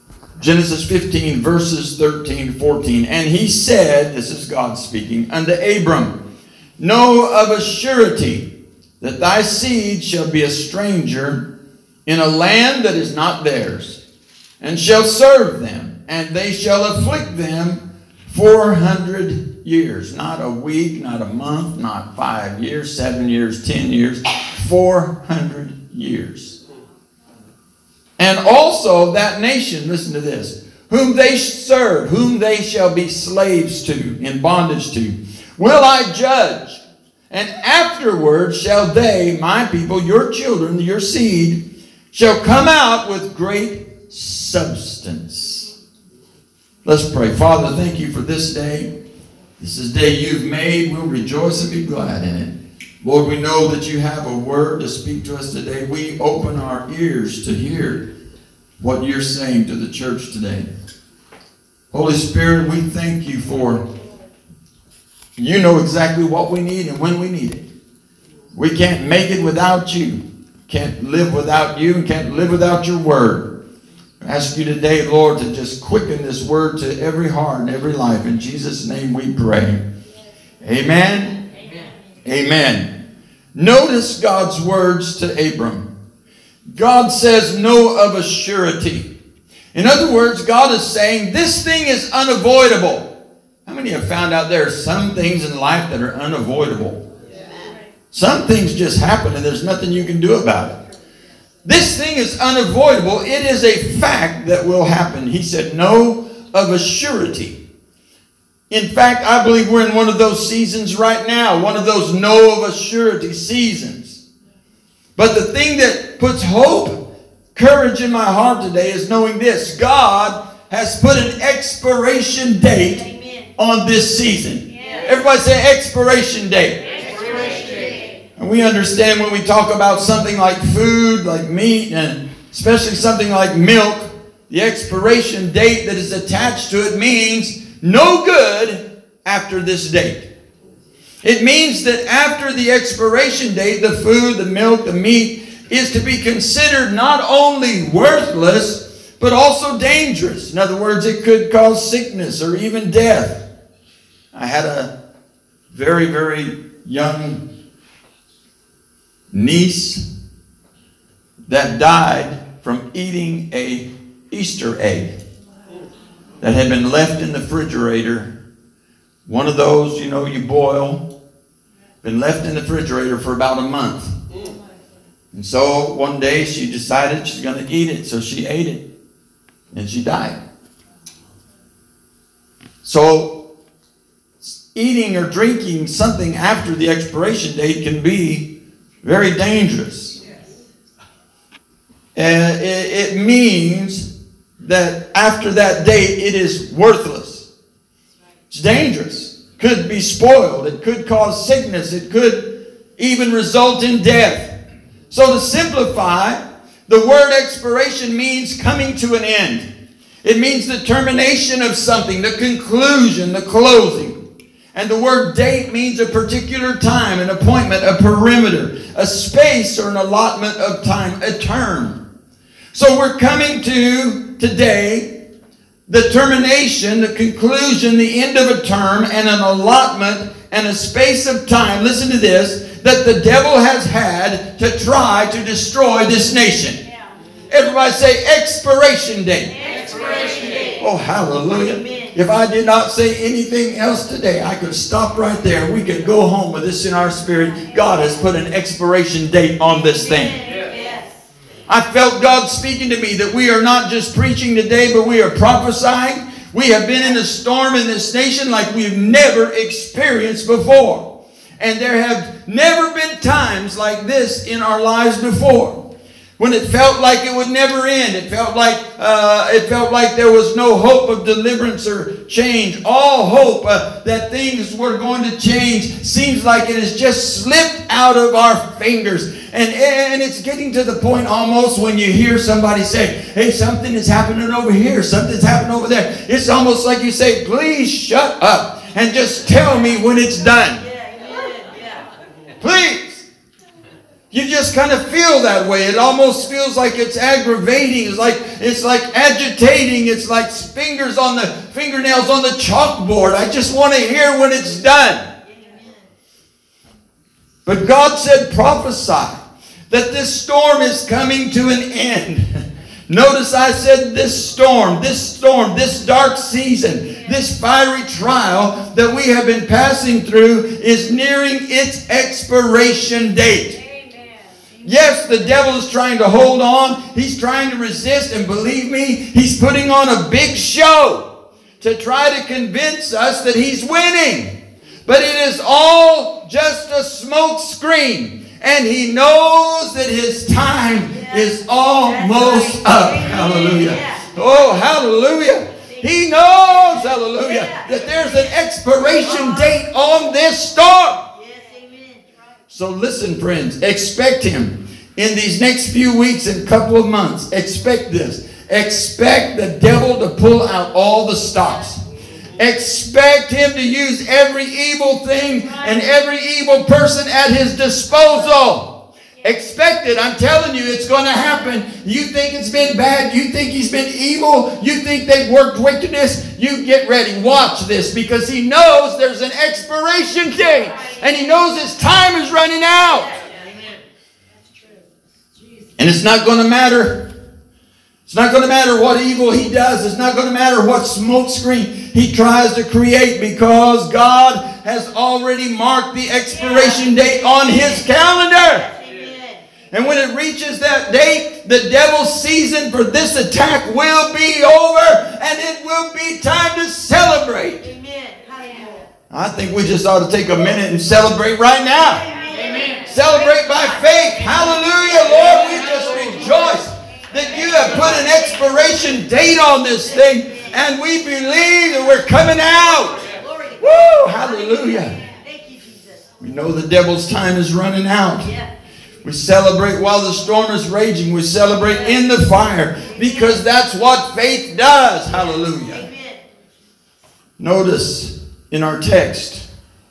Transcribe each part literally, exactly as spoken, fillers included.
Genesis fifteen, verses thirteen, fourteen. And he said, this is God speaking, unto Abram, know of a surety that thy seed shall be a stranger in a land that is not theirs, and shall serve them, and they shall afflict them four hundred years. Not a week, not a month, not five years, seven years, ten years, four hundred years. And also that nation, listen to this, whom they serve, whom they shall be slaves to, in bondage to, will I judge. And afterward shall they, my people, your children, your seed, shall come out with great substance. Let's pray. Father, thank you for this day. This is a day you've made. We'll rejoice and be glad in it. Lord, we know that you have a word to speak to us today. We open our ears to hear what you're saying to the church today. Holy Spirit, we thank you for you know exactly what we need and when we need it. We can't make it without you. Can't live without you and can't live without your word. I ask you today, Lord, to just quicken this word to every heart and every life. In Jesus' name we pray. Amen. Amen. Amen. Notice God's words to Abram. God says, know of a surety. In other words, God is saying, this thing is unavoidable. How many have found out there are some things in life that are unavoidable? Some things just happen and there's nothing you can do about it. This thing is unavoidable. It is a fact that will happen. He said, know of a surety. In fact, I believe we're in one of those seasons right now. One of those know of a surety seasons. But the thing that puts hope, courage in my heart today is knowing this. God has put an expiration date Amen. On this season. Yeah. Everybody say expiration date. And we understand when we talk about something like food, like meat, and especially something like milk, the expiration date that is attached to it means no good after this date. It means that after the expiration date, the food, the milk, the meat is to be considered not only worthless, but also dangerous. In other words, it could cause sickness or even death. I had a very, very young niece that died from eating a Easter egg that had been left in the refrigerator. One of those, you know, you boil, been left in the refrigerator for about a month. And so one day she decided she's going to eat it, so she ate it and she died. So eating or drinking something after the expiration date can be very dangerous. Yes. And it, it means that after that date, it is worthless. It's dangerous. Could be spoiled. It could cause sickness. It could even result in death. So to simplify, the word expiration means coming to an end. It means the termination of something, the conclusion, the closing. And the word date means a particular time, an appointment, a perimeter, a space or an allotment of time, a term. So we're coming to today the termination, the conclusion, the end of a term and an allotment and a space of time. Listen to this, that the devil has had to try to destroy this nation. Yeah. Everybody say expiration date. Expiration date. Oh, hallelujah. Amen. If I did not say anything else today, I could stop right there. We could go home with this in our spirit. God has put an expiration date on this thing. Yes. I felt God speaking to me that we are not just preaching today, but we are prophesying. We have been in a storm in this nation like we've never experienced before. And there have never been times like this in our lives before. When it felt like it would never end. It felt like uh, it felt like there was no hope of deliverance or change. All hope uh, that things were going to change seems like it has just slipped out of our fingers. And, and it's getting to the point almost when you hear somebody say, hey, something is happening over here. Something's happening over there. It's almost like you say, please shut up and just tell me when it's done. Please. You just kind of feel that way. It almost feels like it's aggravating. It's like it's like agitating. It's like fingers on the fingernails on the chalkboard. I just want to hear when it's done. But God said, prophesy that this storm is coming to an end. Notice I said this storm, this storm, this dark season, this fiery trial that we have been passing through is nearing its expiration date. Amen. Yes, the devil is trying to hold on. He's trying to resist. And believe me, he's putting on a big show to try to convince us that he's winning. But it is all just a smoke screen. And he knows that his time is almost up. Hallelujah. Oh, hallelujah. He knows, hallelujah, that there's an expiration date on this storm. So listen, friends, expect him in these next few weeks and couple of months. Expect this. Expect the devil to pull out all the stops. Expect him to use every evil thing and every evil person at his disposal. Expect it. I'm telling you, it's going to happen. You think it's been bad. You think he's been evil. You think they've worked wickedness. You get ready. Watch this, because he knows there's an expiration date. And he knows his time is running out. And it's not going to matter. It's not going to matter what evil he does. It's not going to matter what smoke screen he tries to create, because God has already marked the expiration date on his calendar. And when it reaches that date, the devil's season for this attack will be over, and it will be time to celebrate. Amen. I think we just ought to take a minute and celebrate right now. Amen. Celebrate by faith. Hallelujah, Lord. We just rejoice that you have put an expiration date on this thing, and we believe that we're coming out. Woo! Hallelujah. We know the devil's time is running out. We celebrate while the storm is raging. We celebrate in the fire, because that's what faith does. Hallelujah. Notice in our text,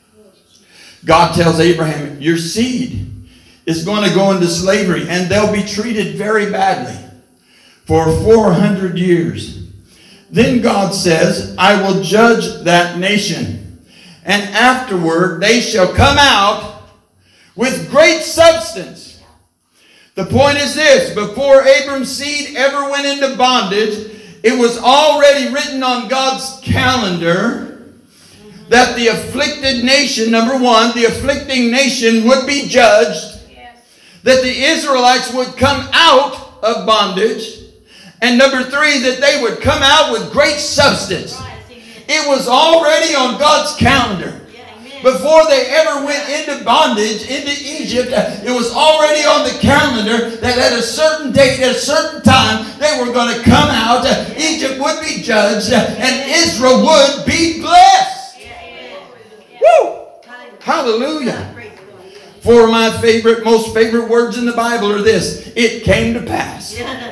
God tells Abraham, your seed is going to go into slavery, and they'll be treated very badly for four hundred years. Then God says, I will judge that nation, and afterward they shall come out with great substance. The point is this: before Abram's seed ever went into bondage, it was already written on God's calendar that the afflicted nation, number one, the afflicting nation would be judged, that the Israelites would come out of bondage, and number three, that they would come out with great substance. It was already on God's calendar. Before they ever went into bondage, into Egypt, it was already on the calendar that at a certain date, at a certain time, they were going to come out. Egypt would be judged, and Israel would be blessed. Woo! Hallelujah. Four of my favorite, most favorite words in the Bible are this: it came to pass.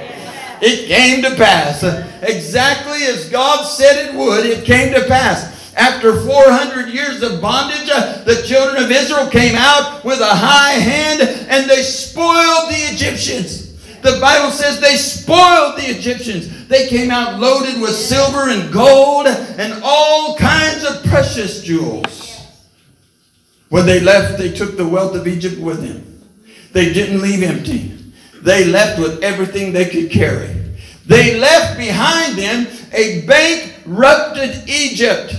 It came to pass. Exactly as God said it would, it came to pass. After four hundred years of bondage, uh, the children of Israel came out with a high hand, and they spoiled the Egyptians. The Bible says they spoiled the Egyptians. They came out loaded with silver and gold and all kinds of precious jewels. When they left, they took the wealth of Egypt with them. They didn't leave empty. They left with everything they could carry. They left behind them a bankrupted Egypt.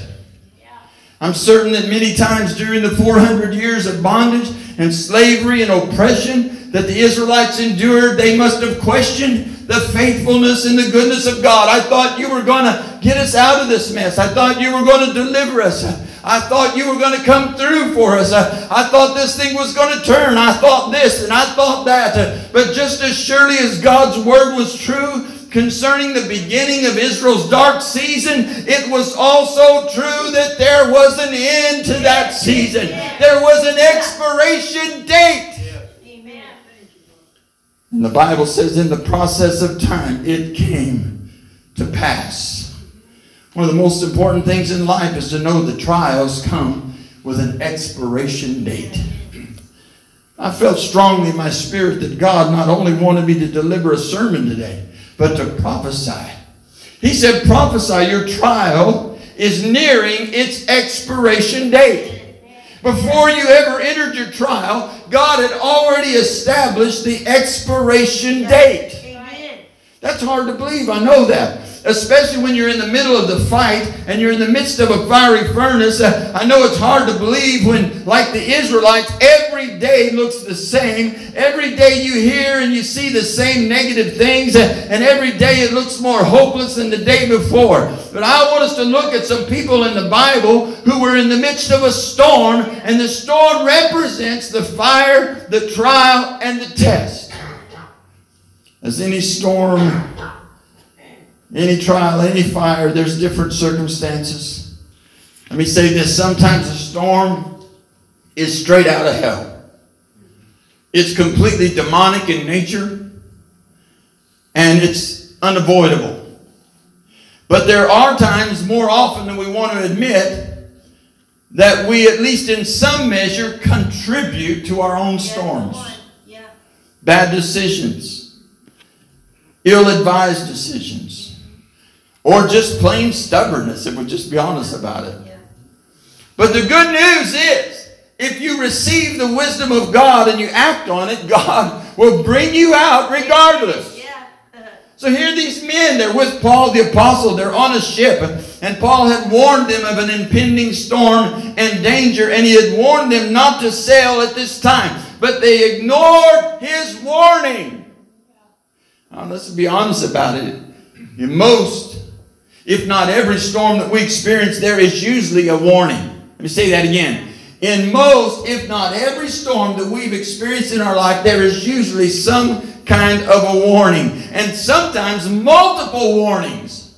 I'm certain that many times during the four hundred years of bondage and slavery and oppression that the Israelites endured, they must have questioned the faithfulness and the goodness of God. I thought you were going to get us out of this mess. I thought you were going to deliver us. I thought you were going to come through for us. I thought this thing was going to turn. I thought this and I thought that. But just as surely as God's word was true concerning the beginning of Israel's dark season, it was also true that there was an end to that season. There was an expiration date. And the Bible says in the process of time, it came to pass. One of the most important things in life is to know the trials come with an expiration date. I felt strongly in my spirit that God not only wanted me to deliver a sermon today, but to prophesy. He said, prophesy, your trial is nearing its expiration date. Before you ever entered your trial, God had already established the expiration date. That's hard to believe, I know that. Especially when you're in the middle of the fight and you're in the midst of a fiery furnace. Uh, I know it's hard to believe when, like the Israelites, every day looks the same. Every day you hear and you see the same negative things. Uh, and every day it looks more hopeless than the day before. But I want us to look at some people in the Bible who were in the midst of a storm. And the storm represents the fire, the trial, and the test. As any storm, any trial, any fire, there's different circumstances. Let me say this. Sometimes a storm is straight out of hell. It's completely demonic in nature. And it's unavoidable. But there are times, more often than we want to admit, that we, at least in some measure, contribute to our own storms. Yeah. Bad decisions. Ill-advised decisions. Or just plain stubbornness, if we just be honest about it. Yeah. But the good news is, if you receive the wisdom of God and you act on it, God will bring you out regardless. Yeah. So here these men, they're with Paul the apostle, they're on a ship. And Paul had warned them of an impending storm and danger. And he had warned them not to sail at this time. But they ignored his warning. Now, let's be honest about it. In most, if not every storm that we experience, there is usually a warning. Let me say that again. In most, if not every storm that we've experienced in our life, there is usually some kind of a warning. And sometimes multiple warnings.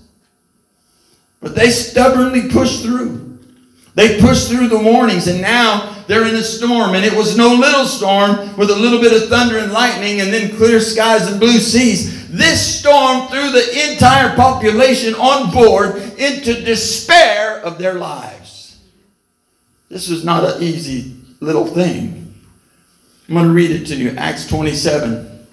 But they stubbornly push through. They push through the warnings, and now they're in a storm. And it was no little storm with a little bit of thunder and lightning and then clear skies and blue seas. This storm threw the entire population on board into despair of their lives. This was not an easy little thing. I'm going to read it to you. Acts twenty-seven.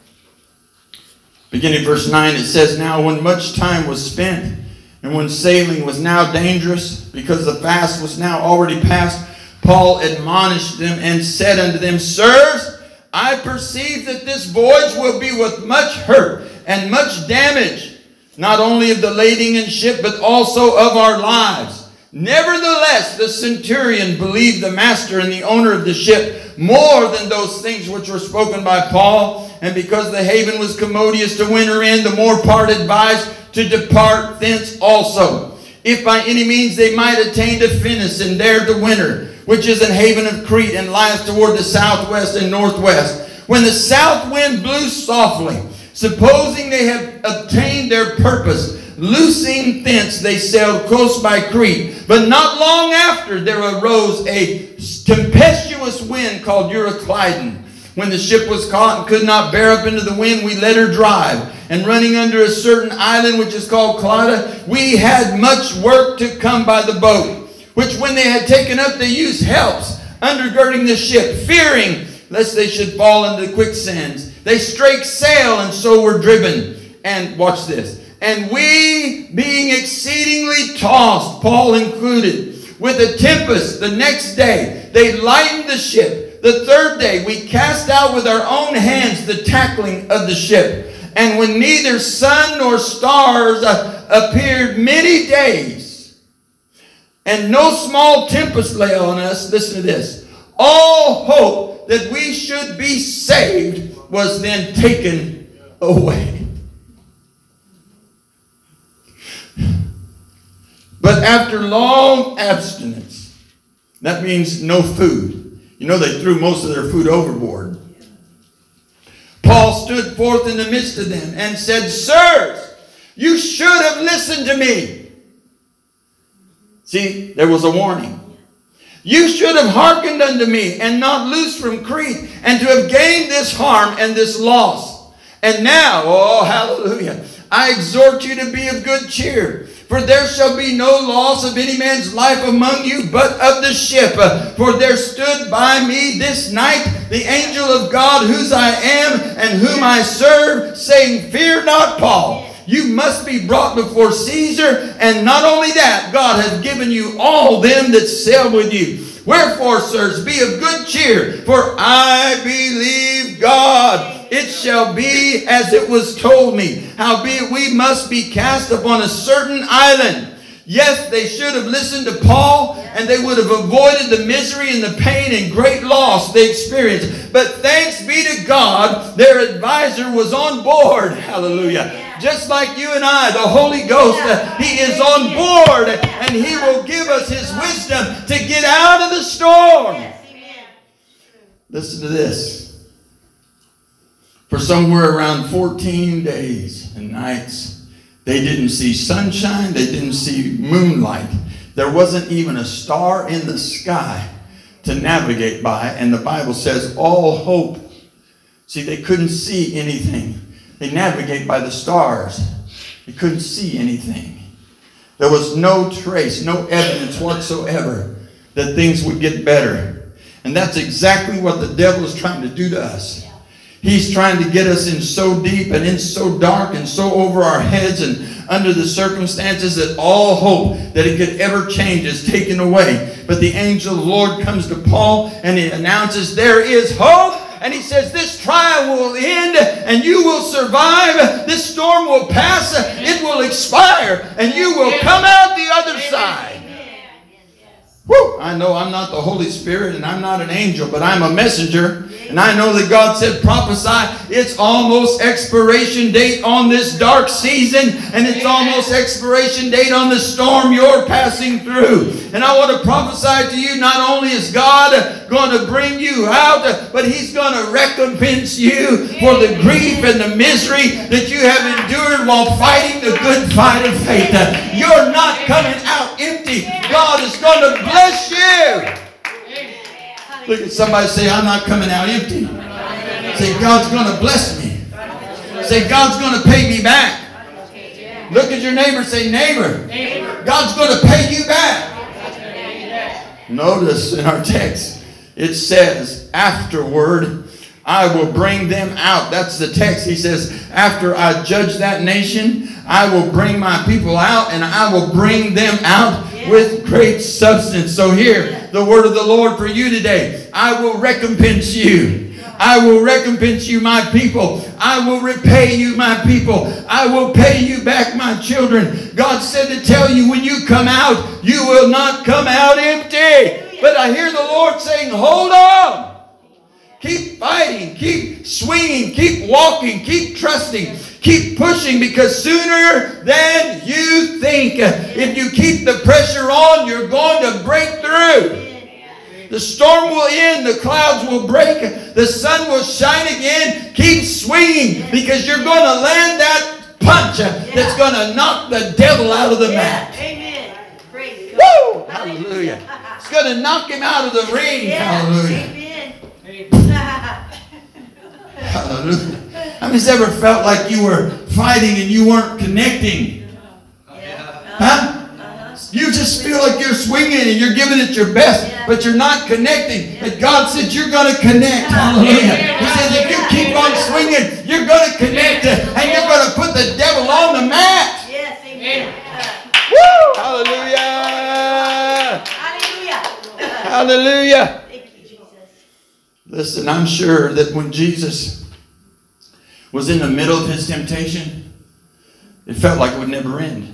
Beginning verse nine, it says, now when much time was spent, and when sailing was now dangerous, because the fast was now already past, Paul admonished them and said unto them, sirs, I perceive that this voyage will be with much hurt and much damage, not only of the lading and ship, but also of our lives. Nevertheless, the centurion believed the master and the owner of the ship more than those things which were spoken by Paul. And because the haven was commodious to winter in, the more part advised to depart thence also, if by any means they might attain to Phoenix and there to winter, which is an haven of Crete and lieth toward the southwest and northwest. When the south wind blew softly, supposing they had obtained their purpose, loosing thence they sailed close by Crete. But not long after there arose a tempestuous wind called Euroclydon. When the ship was caught and could not bear up into the wind, we let her drive. And running under a certain island which is called Clauda, we had much work to come by the boat. Which when they had taken up, they used helps, undergirding the ship, fearing lest they should fall into the quicksands. They strake sail and so were driven. And watch this. And we, being exceedingly tossed, Paul included, with a tempest the next day, they lightened the ship. The third day we cast out with our own hands the tackling of the ship. And when neither sun nor stars uh, appeared many days, and no small tempest lay on us, listen to this, all hope that we should be saved was then taken away. But after long abstinence, that means no food. You know, they threw most of their food overboard. Paul stood forth in the midst of them and said, sirs, you should have listened to me. See, there was a warning. You should have hearkened unto me and not loosed from Crete, and to have gained this harm and this loss. And now, oh hallelujah, I exhort you to be of good cheer. For there shall be no loss of any man's life among you, but of the ship. For there stood by me this night the angel of God, whose I am and whom I serve, saying, Fear not, Paul. You must be brought before Caesar. And not only that, God has given you all them that sail with you. Wherefore, sirs, be of good cheer, for I believe God. It shall be as it was told me. Howbeit we must be cast upon a certain island. Yes, they should have listened to Paul, and they would have avoided the misery and the pain and great loss they experienced. But thanks be to God, their advisor was on board. Hallelujah. Just like you and I, the Holy Ghost, uh, He is on board, and He will give us His wisdom to get out of the storm. Listen to this. For somewhere around fourteen days and nights, they didn't see sunshine, they didn't see moonlight. There wasn't even a star in the sky to navigate by, and the Bible says all hope. See, they couldn't see anything. They navigate by the stars. They couldn't see anything. There was no trace, no evidence whatsoever that things would get better. And that's exactly what the devil is trying to do to us. He's trying to get us in so deep and in so dark and so over our heads and under the circumstances that all hope that it could ever change is taken away. But the angel of the Lord comes to Paul and he announces there is hope. And he says this trial will end and you will survive. This storm will pass. It will expire and you will come out the other side. Woo! I know I'm not the Holy Spirit and I'm not an angel, but I'm a messenger. And I know that God said prophesy. It's almost expiration date on this dark season. And it's almost expiration date on the storm you're passing through. And I want to prophesy to you, not only is God going to bring you out, but He's going to recompense you for the grief and the misery that you have endured while fighting the good fight of faith. You're not coming out empty. God is going to bless you. Look at somebody, say, I'm not coming out empty. Say, God's going to bless me. Say, God's going to pay me back. Look at your neighbor, say, neighbor, God's going to pay you back. Notice in our text, it says, afterward, I will bring them out. That's the text. He says, after I judge that nation, I will bring my people out and I will bring them out with great substance. So here, the word of the Lord for you today. I will recompense you. I will recompense you, my people. I will repay you, my people. I will pay you back, my children. God said to tell you, when you come out, you will not come out empty. But I hear the Lord saying, hold on. Keep fighting. Keep swinging. Keep walking. Keep trusting. Keep pushing, because sooner than you think, if you keep the pressure on, you're going to break through. The storm will end. The clouds will break. The sun will shine again. Keep swinging, because you're going to land that punch that's going to knock the devil out of the mat. Amen. Praise God. Woo! Hallelujah. It's going to knock him out of the ring. Hallelujah. Hallelujah. How many's ever felt like you were fighting and you weren't connecting? Huh? You just feel like you're swinging and you're giving it your best, but you're not connecting. But God said you're going to connect. Hallelujah. He says if you keep on swinging, you're going to connect and you're going to put the devil on the mat. Yes, amen. Woo! Hallelujah. Hallelujah. Hallelujah. Thank you, Jesus. Listen, I'm sure that when Jesus was in the middle of his temptation, it felt like it would never end.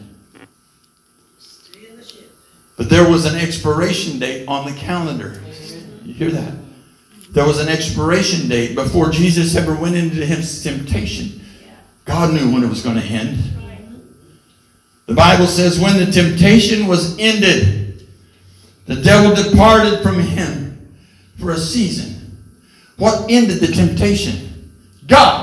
But there was an expiration date on the calendar. You hear that? There was an expiration date before Jesus ever went into his temptation. God knew when it was going to end. The Bible says when the temptation was ended, the devil departed from him for a season. What ended the temptation? God.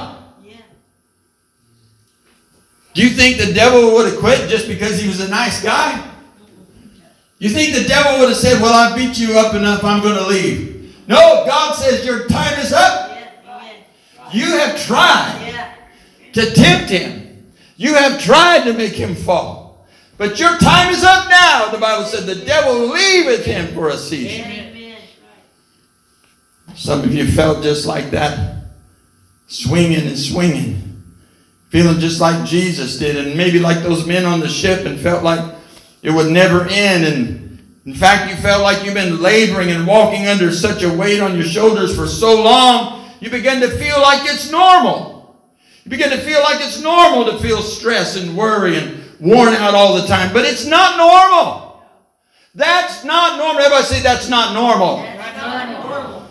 Do you think the devil would have quit just because he was a nice guy? You think the devil would have said, well, I beat you up enough, I'm going to leave. No, God says your time is up. You have tried to tempt him. You have tried to make him fall. But your time is up now. The Bible said the devil leaveth him for a season. Amen. Some of you felt just like that. Swinging and swinging. Feeling just like Jesus did. And maybe like those men on the ship and felt like it would never end. And in fact, you felt like you've been laboring and walking under such a weight on your shoulders for so long. You begin to feel like it's normal. You begin to feel like it's normal to feel stress and worry and worn out all the time. But it's not normal. That's not normal. Everybody say that's not normal. That's not normal.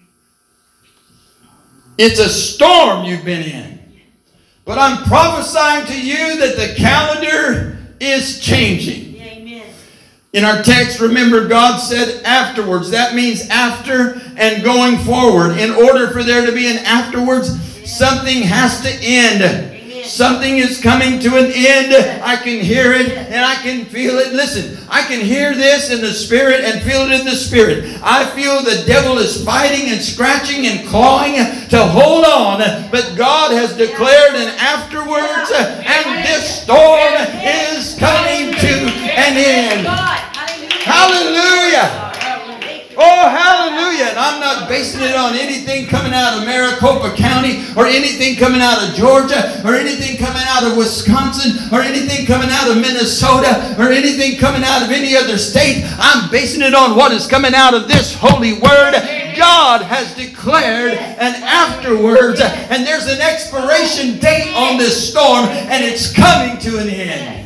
It's a storm you've been in. But I'm prophesying to you that the calendar is changing. Amen. In our text, remember, God said afterwards. That means after and going forward. In order for there to be an afterwards, something has to end. Amen. Something is coming to an end. I can hear it and I can feel it. Listen, I can hear this in the spirit and feel it in the spirit. I feel the devil is fighting and scratching and clawing to hold on. But God has declared an afterwards, and this storm is coming to an end. Hallelujah. Oh, hallelujah. And I'm not basing it on anything coming out of Maricopa County or anything coming out of Georgia or anything coming out of Wisconsin or anything coming out of Minnesota or anything coming out of any other state. I'm basing it on what is coming out of this holy word. God has declared an afterwards, and there's an expiration date on this storm, and it's coming to an end.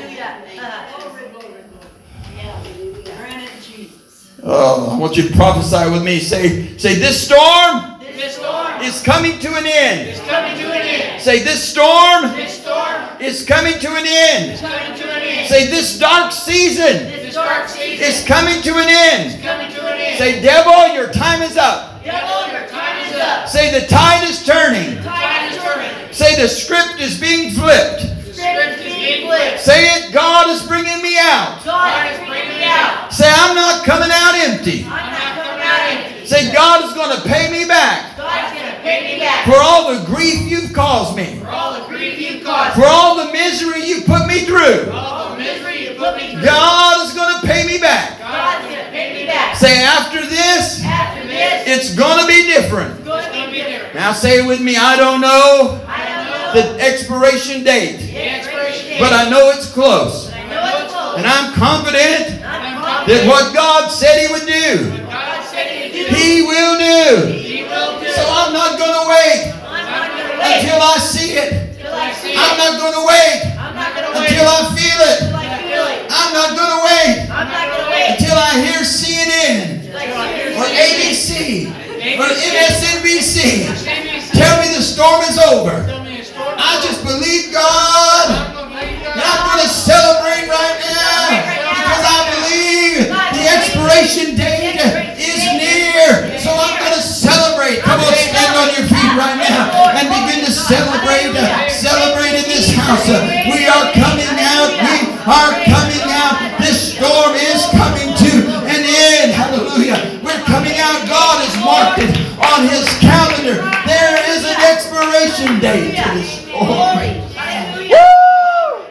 Oh, I want you to prophesy with me. Say, say this storm, This storm is coming to an end. is coming to an end. Say this storm This storm is coming to an is end. coming to an end. Say this dark season This dark season is coming to an end. is coming to an end. Say, devil, your time is up. Devil, your time is up. Say the tide is turning. The tide is turning. Say the script is being flipped. The script is being flipped. Say it, God is bringing me out. God is bringing me out. Say, I'm not coming out empty. I'm not coming out empty. Say, God is going to pay me back God's going to pay me back for all the grief you've caused me, for all the grief you've caused for me, all the misery you put me through. for all the misery you put me through. God is going to pay me back. God's going to pay me back. Say, after this, After this, it's going to be different. it's going to be different. Now say it with me. I don't know I don't know the expiration date, the expiration date, but I know it's close. but I know it's close. And I'm confident I'm that confident what God said He would do, God said He would do. He will do. He will do. So I'm not going to wait I'm not going to wait until I see it. until I see I'm it. not going to wait I'm not going to wait until I feel it. until I feel it. I'm not going to wait I'm not going to wait until I hear C N N until I hear or A B C or M S N B C tell me the storm is over. I just believe God. And I'm going to celebrate right now because I believe the expiration date is near. So I'm going to celebrate. Come on, stand on your feet right now and begin to celebrate. Celebrate in this house. We are coming out. We are coming out. This storm is coming to an end. Hallelujah. We're coming out. God has marked it on His calendar. There is an expiration date to this storm. Woo!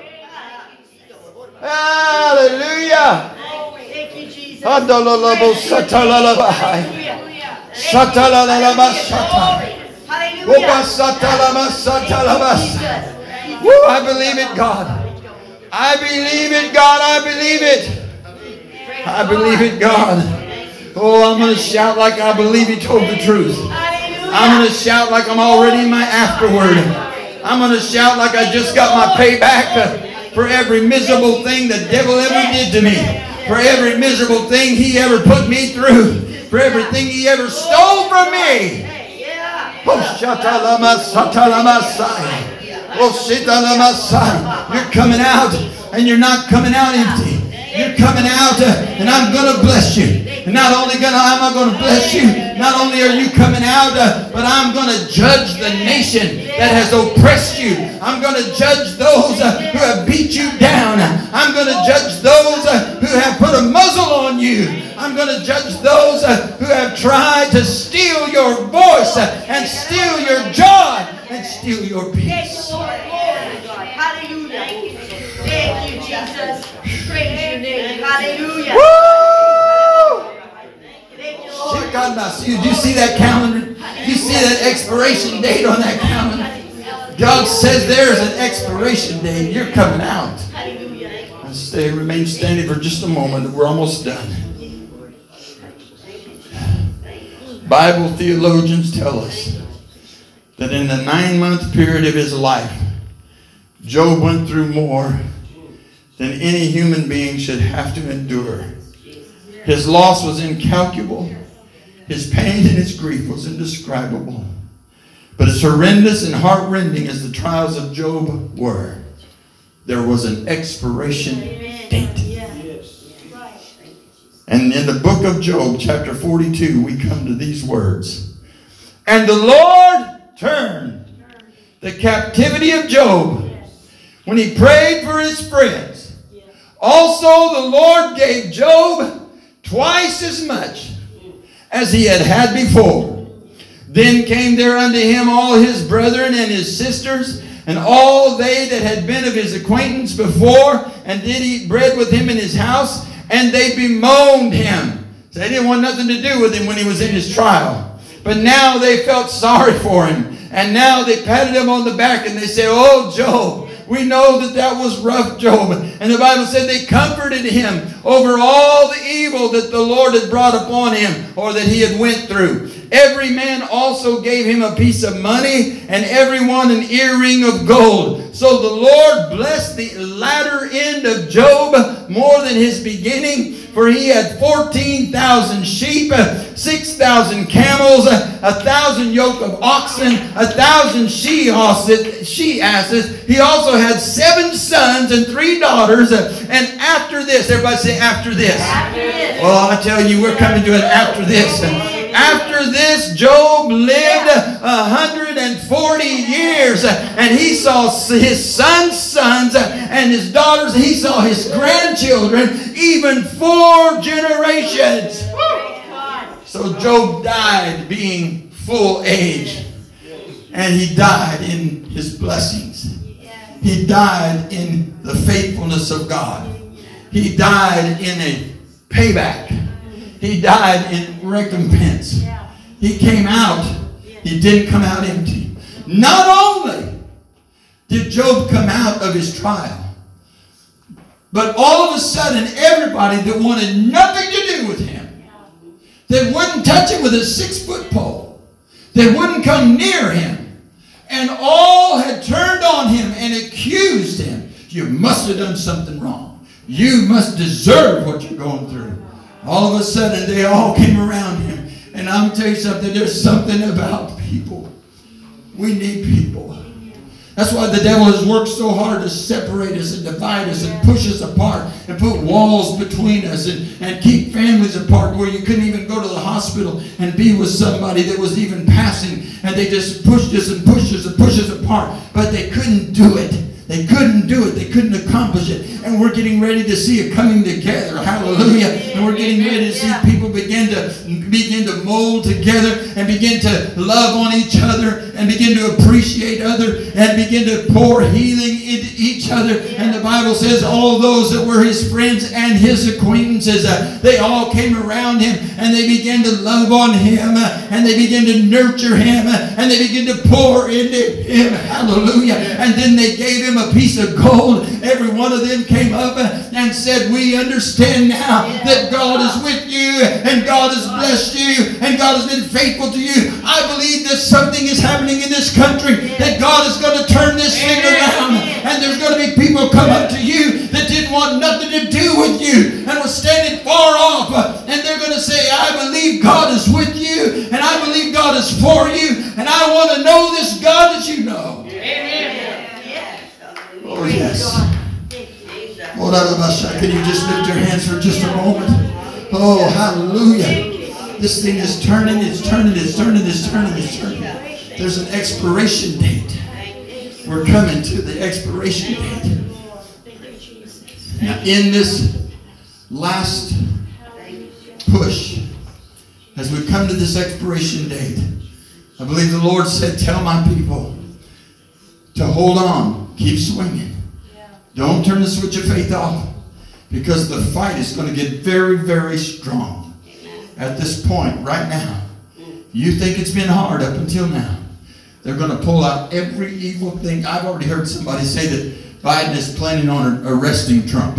Hallelujah. Thank you, Jesus. Hallelujah. Woo, I believe it, God. I believe it, God. I believe it. I believe it, God. Oh, I'm going to shout like I believe He told the truth. I'm going to shout like I'm already in my afterward. I'm going to shout like I just got my payback for every miserable thing the devil ever did to me. For every miserable thing he ever put me through. For everything he ever stole from me. Oh, shatalama satalamasai. Oh, shitalamasai. You're coming out and you're not coming out empty. You're coming out uh, and I'm going to bless you. And not only gonna, am I going to bless you, not only are you coming out, uh, but I'm going to judge the nation that has oppressed you. I'm going to judge those uh, who have beat you down. I'm going to judge those uh, who have put a muzzle on you. I'm going to judge those uh, who have tried to steal your voice uh, and steal your joy. and steal your Thank you, peace. Lord. Glory to God. Hallelujah. Thank you, Jesus. Praise your name. Hallelujah. Woo! Thank you, Lord. Shit, God bless you. Do you see that calendar? Do you see that expiration date on that calendar? God says there's an expiration date. You're coming out. Hallelujah. And stay, remain standing for just a moment. We're almost done. Bible theologians tell us that in the nine-month period of his life, Job went through more than any human being should have to endure. His loss was incalculable. His pain and his grief was indescribable. But as horrendous and heart-rending as the trials of Job were, there was an expiration date. And in the book of Job, chapter forty-two, we come to these words. And the Lord turned the captivity of Job when he prayed for his friends. Also the Lord gave Job twice as much as he had had before. Then came there unto him all his brethren and his sisters, and all they that had been of his acquaintance before, and did eat bread with him in his house, and they bemoaned him. So they didn't want nothing to do with him when he was in his trial. But now they felt sorry for him. And now they patted him on the back and they said, "Oh, Job, we know that that was rough, Job." And the Bible said they comforted him over all the evil that the Lord had brought upon him, or that he had went through. Every man also gave him a piece of money, and every one an earring of gold. So the Lord blessed the latter end of Job more than his beginning, for he had fourteen thousand sheep, six thousand camels, a thousand yoke of oxen, a thousand she-asses. she-asses. He also had seven sons and three daughters. And after this, everybody say after this. After this. Well, I tell you, we're coming to an after this. After this, Job lived a hundred and forty years, and he saw his son's sons and his daughters. He saw his grandchildren, even four generations. So Job died being full age, and he died in his blessings. He died in the faithfulness of God. He died in a payback. He died in recompense. He came out. He didn't come out empty. Not only did Job come out of his trial, but all of a sudden everybody that wanted nothing to do with him, that wouldn't touch him with a six-foot pole, that wouldn't come near him, and all had turned on him and accused him. You must have done something wrong. You must deserve what you're going through. All of a sudden, they all came around him. And I'm going to tell you something. There's something about people. We need people. That's why the devil has worked so hard to separate us and divide us and push us apart and put walls between us and, and keep families apart where you couldn't even go to the hospital and be with somebody that was even passing. And they just pushed us and pushed us and pushed us apart. But they couldn't do it. They couldn't do it. They couldn't accomplish it. And we're getting ready to see it coming together. Hallelujah. And we're getting ready to see people begin to begin to mold together and begin to love on each other and begin to appreciate other and begin to pour healing into each other. And the Bible says all those that were his friends and his acquaintances, uh, they all came around him and they began to love on him uh, and they began to nurture him uh, and they began to pour into him. Hallelujah. And then they gave him a piece of gold. Every one of them came up and said, "We understand now that God is with you and God has blessed you and God has been faithful to you. I believe that something is happening in this country, that God is going to turn this thing around, and there's going to be people come up to you that didn't want nothing to do with you and were standing far off, and they're going to say, I believe God is with you and I believe God is for you, and I want to know this God that you know." Oh, yes. Can you just lift your hands for just a moment? Oh, hallelujah. This thing is turning, it's turning, it's turning, it's turning, it's turning. There's an expiration date. We're coming to the expiration date. Now, in this last push, as we come to this expiration date, I believe the Lord said, "Tell my people to hold on. Keep swinging. Don't turn the switch of faith off, because the fight is going to get very, very strong. At this point, right now, you think it's been hard up until now. They're going to pull out every evil thing. I've already heard somebody say that Biden is planning on arresting Trump.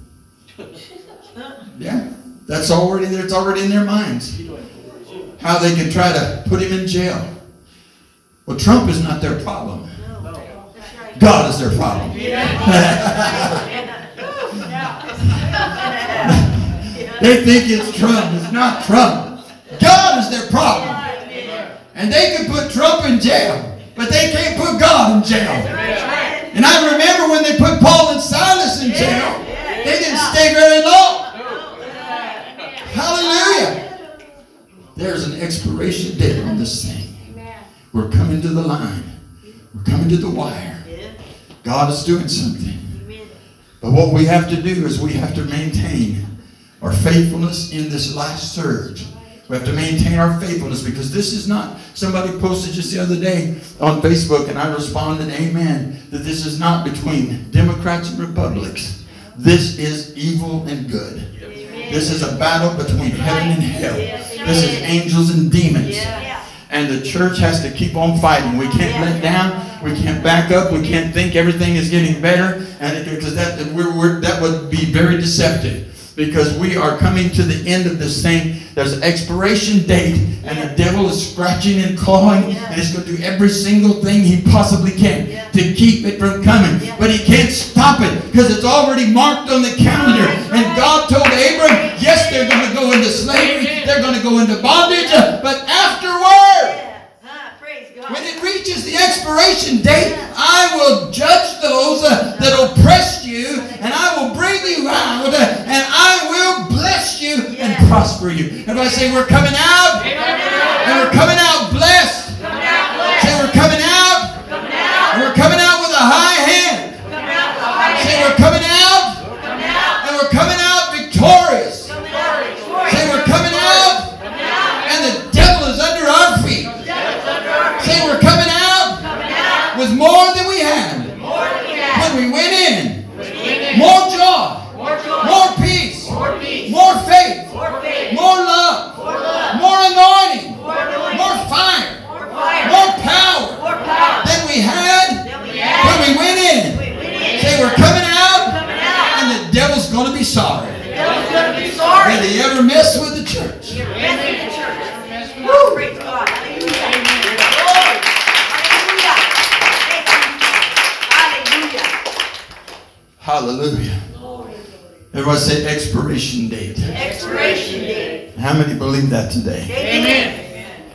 Yeah, that's already there. It's already in their minds. How they can try to put him in jail. Well, Trump is not their problem. God is their problem. They think it's Trump. It's not Trump. God is their problem. And they can put Trump in jail, but they can't put God in jail. And I remember when they put Paul and Silas in jail, they didn't stay very long. Hallelujah. There's an expiration date on this thing. We're coming to the line. We're coming to the wire. God is doing something. But what we have to do is we have to maintain our faithfulness in this last surge. We have to maintain our faithfulness, because this is not, somebody posted just the other day on Facebook, and I responded, amen, that this is not between Democrats and Republicans. This is evil and good. This is a battle between heaven and hell. This is angels and demons. And the church has to keep on fighting. We can't let down. We can't back up. We can't think everything is getting better. And because that, we're, we're, that would be very deceptive. Because we are coming to the end of this thing. There's an expiration date, and the devil is scratching and clawing, and he's going to do every single thing he possibly can to keep it from coming. But he can't stop it, because it's already marked on the calendar. And God told Abram, yes, they're going to go into slavery, they're going to go into bondage, but afterward, when it reaches the expiration date, I will judge those uh, that oppressed you, and I will bring you out, uh, and I will bless you and prosper you. Everybody say, we're coming out, and we're coming out blessed. Say, we're coming out, and we're coming out with a high hand. Say, we're coming out, and we're coming out victorious. Say, we're coming out, and the devil is under our feet. Say, we're coming out, out with more than we had when we went in. More joy, more, joy. more, peace, more peace, more faith, more, faith. more, love, more love, more anointing, more, anointing. more fire, more, fire. more power, more power than we had, than we had. when we went in. We went in. Say, we're coming out, coming out, and the devil's going to be sorry. The devil's going to be sorry that he ever messed with the church. He ever messed with the church. Woo. Praise God. Hallelujah. Hallelujah. Everybody say expiration date. Expiration date. How many believe that today? Amen.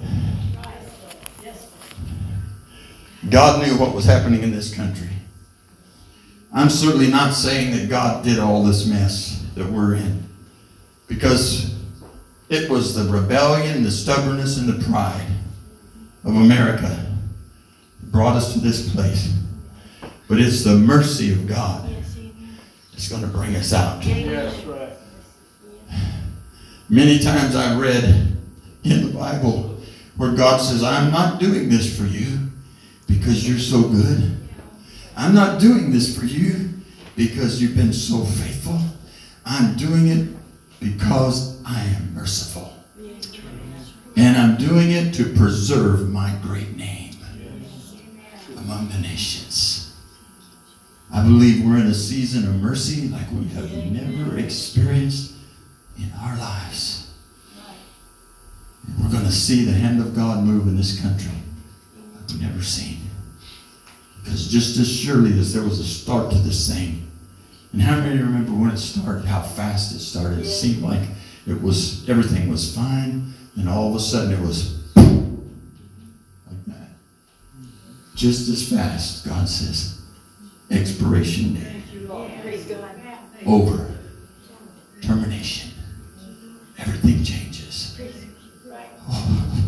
God knew what was happening in this country. I'm certainly not saying that God did all this mess that we're in, because it was the rebellion, the stubbornness, and the pride of America that brought us to this place. But it's the mercy of God that's going to bring us out. Yes, right. Many times I've read in the Bible where God says, I'm not doing this for you because you're so good. I'm not doing this for you because you've been so faithful. I'm doing it because I am merciful. And I'm doing it to preserve my great name among the nations. I believe we're in a season of mercy like we have never experienced in our lives. And we're going to see the hand of God move in this country like we've never seen. Because just as surely as there was a start to this thing, and how many remember when it started, how fast it started? It seemed like it was, everything was fine, and all of a sudden it was like that. Just as fast, God says. Expiration date. Over. Termination. Everything changes. Oh.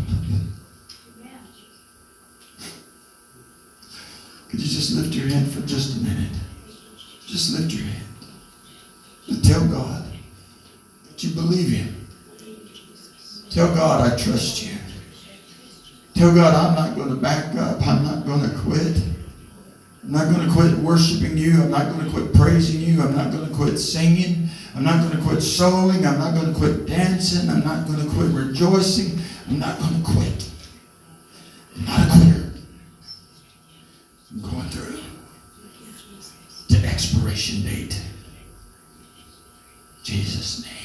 Could you just lift your hand for just a minute? Just lift your hand. And tell God that you believe Him. Tell God, I trust you. Tell God, I'm not going to back up. I'm not going to quit. I'm not going to quit worshiping you. I'm not going to quit praising you. I'm not going to quit singing. I'm not going to quit sowing. I'm not going to quit dancing. I'm not going to quit rejoicing. I'm not going to quit. I'm not a quitter. I'm going through to expiration date. Jesus' name.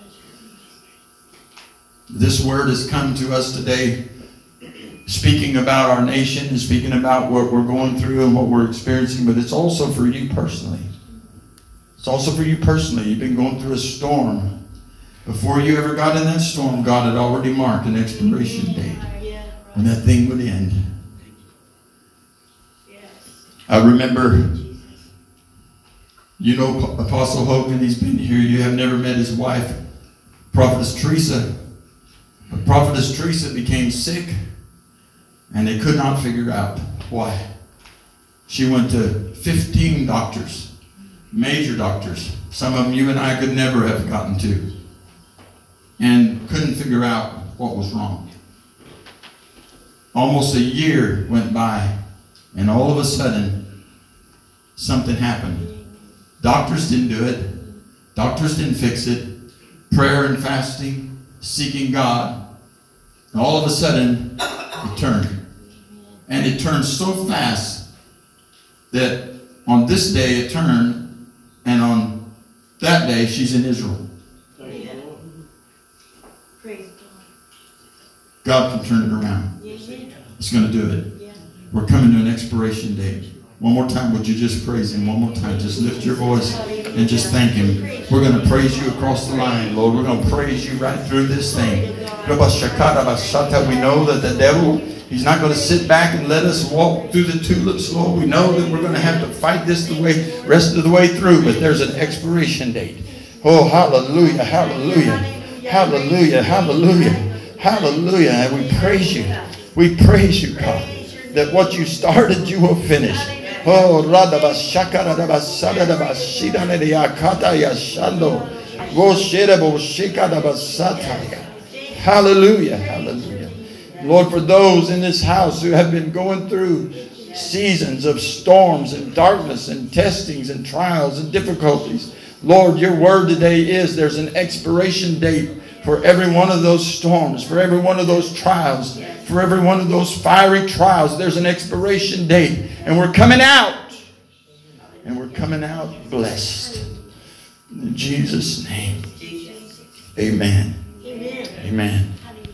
This word has come to us today, speaking about our nation and speaking about what we're going through and what we're experiencing, but it's also for you personally. It's also for you personally. You've been going through a storm. Before you ever got in that storm, God had already marked an expiration date when that thing would end. I remember, you know Apostle Hogan, he's been here. You have never met his wife, Prophetess Teresa. But Prophetess Teresa became sick, and they could not figure out why. She went to fifteen doctors, major doctors. Some of them you and I could never have gotten to, and couldn't figure out what was wrong. Almost a year went by, and all of a sudden, something happened. Doctors didn't do it. Doctors didn't fix it. Prayer and fasting, seeking God. And all of a sudden, it turned. And it turned so fast that on this day it turned, and on that day she's in Israel. God can turn it around. He's going to do it. We're coming to an expiration date. One more time, would you just praise Him? One more time, just lift your voice and just thank Him. We're going to praise you across the line, Lord. We're going to praise you right through this thing. We know that the devil, he's not going to sit back and let us walk through the tulips, Lord. We know that we're going to have to fight this the way, rest of the way through, but there's an expiration date. Oh, hallelujah, hallelujah, hallelujah, hallelujah, hallelujah. And we praise you. We praise you, God, that what you started, you will finish. Oh, hallelujah, hallelujah. Lord, for those in this house who have been going through seasons of storms and darkness and testings and trials and difficulties, Lord, your word today is there's an expiration date for every one of those storms, for every one of those trials, for every one of those fiery trials. There's an expiration date. And we're coming out. And we're coming out blessed. In Jesus' name. Amen. Amen. Amen.